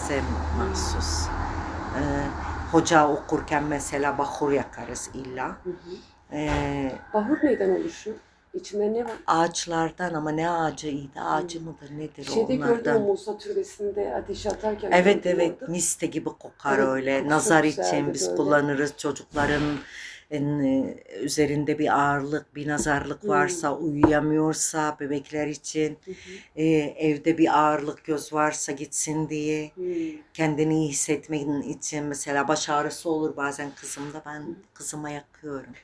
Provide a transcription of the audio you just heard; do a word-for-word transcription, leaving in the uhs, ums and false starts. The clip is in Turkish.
bize mahsus. Ee, hoca okurken mesela bahur yakarız illa. Hı hı. Ee, Bahur neyden oluşuyor? İçinde ne var? ağaçlardan ama ne ağacıydı? Ağacı mıdır nedir o Şeyde gördüm o onlardan? Musa Türbesi'nde ateş atarken Evet gördüm evet orada. miste gibi kokar Evet, öyle. kokusu çok Nazar için güzeldi biz böyle. kullanırız çocukların en, e, üzerinde bir ağırlık, bir nazarlık Hmm. varsa, uyuyamıyorsa bebekler için, Hı hı. e, evde bir ağırlık göz varsa gitsin diye, Hmm. kendini iyi hissetmenin için mesela baş ağrısı olur bazen kızımda, ben Hı. kızıma yakıyorum.